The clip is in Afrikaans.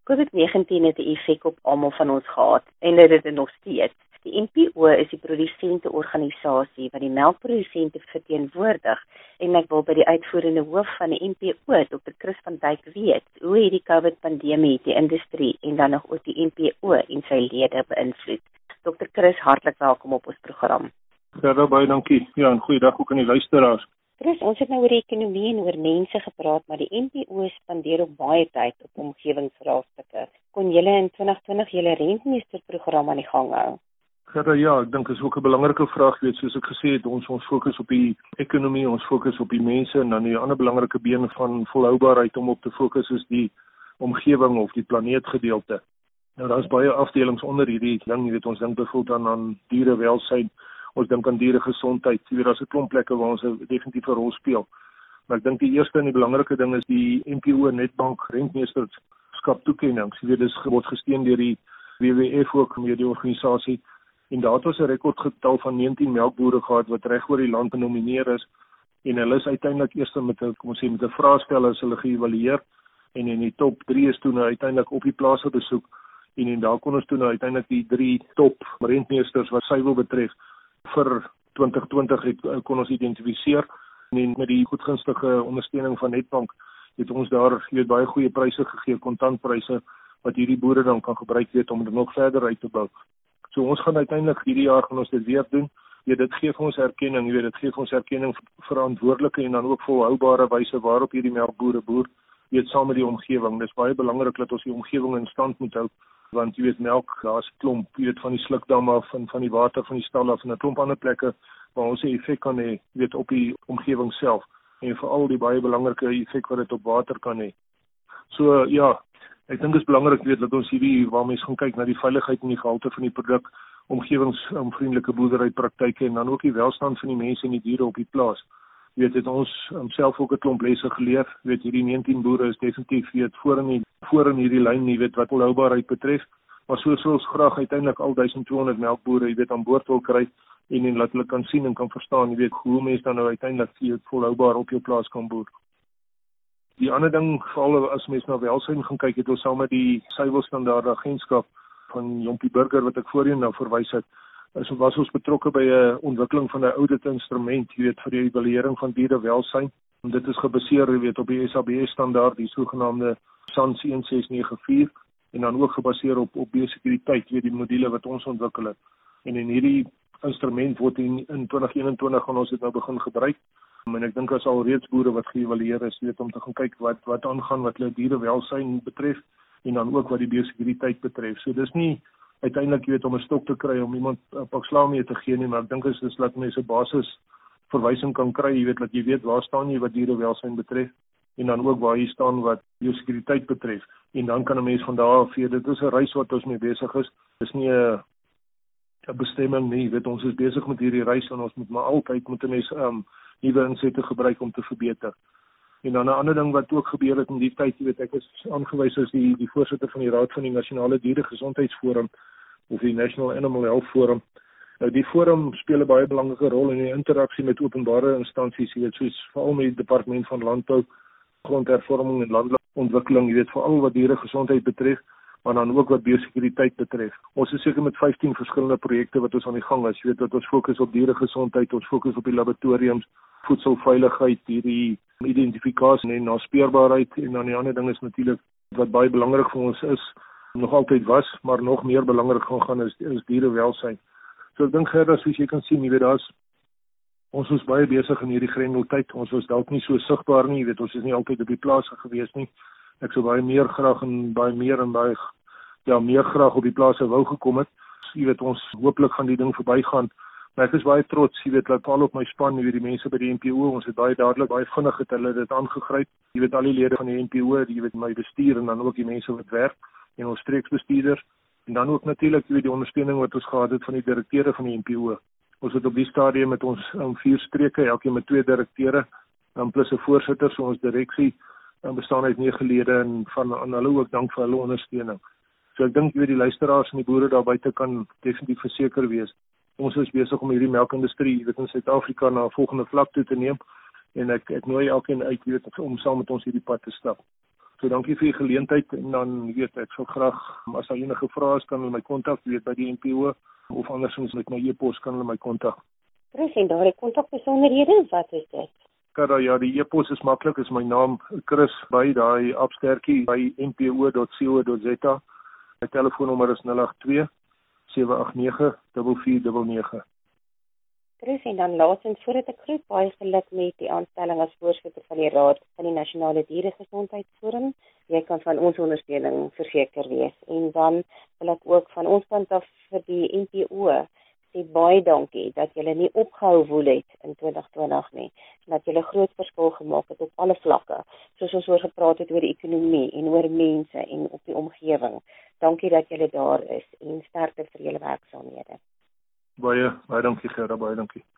COVID-19 het 'n effek op almal van ons gehad en dit het nog steeds. Die NPO is die produsenteorganisasie wat die melkprodusente verteenwoordig en ek wil by die uitvoerende hoof van die NPO, Dr. Chris van Dijk, weet hoe het die COVID-pandemie die industrie en dan nog ook die NPO en sy lede beïnvloed. Dr. Chris, hartlik welkom op ons program. Ja, baie dankie. Ja, en goeiedag ook aan die luisteraars. Chris, ons het nou oor ekonomie en oor mense gepraat, maar die NPO spandeer ook baie tyd op omgewingsvraagstukke. Kon julle in 2020 julle rentmeesterprogram aan die gang hou? Ja, ek dink dit is ook 'n belangrike vraag, soos ek gesê het, ons fokus op die ekonomie, ons fokus op die mense en dan die ander belangrike been van volhoubaarheid om op te fokus is die omgewing of die planeetgedeelte. Nou daar's baie afdelings onder hierdie ding, ons dink byvoorbeeld aan dierewelsyn, ons dink aan dieregesondheid, daar's 'n klomp plekke waar ons definitief 'n rol speel. Maar ek dink die eerste en die belangrike ding is die NPO Netbank rentmeesterskap toekenning. Dis word gesteun deur die WWF ook met die organisasie. En daar het ons 'n rekordgetal van 19 melkbore gehad wat reg oor die land genomineer is en hulle is uiteindelik eers met 'n vraestel as hulle geëvalueer en in die top 3 is toe nou uiteindelik op die plase besoek en daar kon ons toe nou uiteindelik die 3 top rentmeesters wat suiwel betref vir 2020 kon ons identifiseer en met die goedgunstige ondersteuning van Netbank het ons daar baie goeie pryse gegee, kontantpryse wat hierdie boere dan kan gebruik om dit nog verder uit te bou. So ons gaan uiteindelik hierdie jaar gaan ons dit weer doen. Dit gee vir ons erkenning, dit gee vir ons erkenning vir verantwoordelike en dan ook volhoubare wyse waarop hierdie melkbore boer, saam met die omgewing. Dis baie belangrik dat ons die omgewing in stand moet hou, want melk, daar's 'n klomp, van die slukdamme af en van die water van die stal af en 'n klomp ander plekke waar ons 'n effek kan hê, op die omgewing self en veral die baie belangrike effek wat dit op water kan hê. So ja, ek dink dit is belangrik dat ons hierdie waar mense gaan kyk na die veiligheid en die gehalte van die produk, omgewingsvriendelike boerderypraktyke en dan ook die welstand van die mense en die diere op die plaas. Het ons self ook 'n klomp lesse geleer. Hierdie 19 boere is definitief voor in hierdie lyn, wat volhoubaarheid betref. Maar soos ons graag uiteindelik al 1200 melkbore, aan boord wil kry en laat hulle kan sien en kan verstaan, hoe mense dan nou uiteindelik volhoubaar op jou plaas kan boer. Die ander ding, veral as mens na welsyn gaan kyk, het ons saam met die suiwelstandaard agentskap van Jompie Burger wat ek voorheen nou verwys het, was ons betrokke by 'n ontwikkeling van 'n audit instrument, vir die evaluering van dierewelsyn. En dit is gebaseer, op die SABS standaard, die sogenaamde SANS 1694 en dan ook gebaseer op biosekuriteit, die module wat ons ontwikkel het. En in hierdie instrument word in 2021 gaan ons dit nou begin gebruik. En ek dink as al reeds boere wat geëvalueer is, om te gaan kyk wat aangaan wat hulle dierewelsyn betref en dan ook wat die biosekuriteit betref. So dis nie uiteindelik om 'n stok te kry om iemand 'n pak slaag mee te gee nie, maar ek dink is dat mense 'n basis verwysing kan kry, dat jy weet waar staan jy wat dierewelsyn betref en dan ook waar jy staan wat biosekuriteit betref. En dan kan 'n mens van daar af dit is 'n reis wat ons mee besig is. Dis nie 'n bestemming nie, ons is besig met hierdie reis en ons moet maar altyd met 'n mens nuwe insette gebruik om te verbeter. En dan 'n ander ding wat ook gebeur het in die tyd, ek is aangewys as die voorsitter van die Raad van die Nasionale Dieregesondheidsforum of die National Animal Health Forum. Nou die forum speel 'n baie belangrike rol in die interaksie met openbare instansies, soos veral met die Departement van Landbou, Grondhervorming en Landelike-ontwikkeling, veral wat dieregesondheid betref, maar dan ook wat biosekuriteit betref. Ons is seker met 15 verskillende projekte wat ons aan die gang is. Dat ons fokus op dieregesondheid, ons fokus op die laboratoriums, voedselveiligheid, hierdie identifikasie en naspeurbaarheid en dan die ander ding is natuurlik wat baie belangrik vir ons is, nog altyd was, maar nog meer belangrik gaan is dierewelsyn. So ek dink soos jy kan sien, ons is baie besig in hierdie grendeltyd. Ons was dalk nie so sigbaar nie, ons is nie altyd op die plaas gewees nie. Ek sou baie meer graag meer graag op die plase wou gekom het. Ons hooplik gaan die ding verbygaan. Maar ek is baie trots, dat al op my span, die mense by die NPO, ons het baie dadelik, baie vinnig het hulle dit aangegryp. Al die lede van die NPO, my bestuur en dan ook die mense wat werk en ons streeksbestuurders. En dan ook natuurlik die ondersteuning wat ons gehad het van die direkteure van die NPO. Ons het op die stadium met ons 4 streke, elkeen met 2 direkteure, plus 'n voorsitter, so ons direksie bestaan uit 9 lede en aan hulle ook dank vir hulle ondersteuning. So ek dink die luisteraars en die boere daar buite kan definitief verseker wees. Ons is besig om hierdie melkindustrie in Suid-Afrika na 'n volgende vlak toe te neem en ek nooi elkeen uit om saam met ons hierdie pad te stap. So dankie vir die geleentheid en dan weet ek sal graag as daar enige vrae is kan hulle my kontak by die NPO of andersins met my e-pos kan hulle my kontak. Chris, en daardie kontakbesonderhede, wat is dit? Ja, die e-pos is maklik, is my naam Chris by daai @sterkie by npo.co.za. My telefoonnommer is 082 789 4499. Chris, en dan laasens voordat ek groet, baie geluk met die aanstelling as voorsitter van die Raad van die Nasionale Dieregesondheidsforum. Jy kan van ons ondersteuning verseker wees. En dan wil ek ook van ons kant af vir die NPO sê baie dankie dat julle nie opgehou woel het in 2020 nie, dat julle groot verskil gemaak het op alle vlakke, soos ons oor gepraat het oor die ekonomie en oor mense en op die omgewing. Dankie dat julle daar is en sterkte vir julle werksaamhede. Baie dankie Gerda, baie dankie.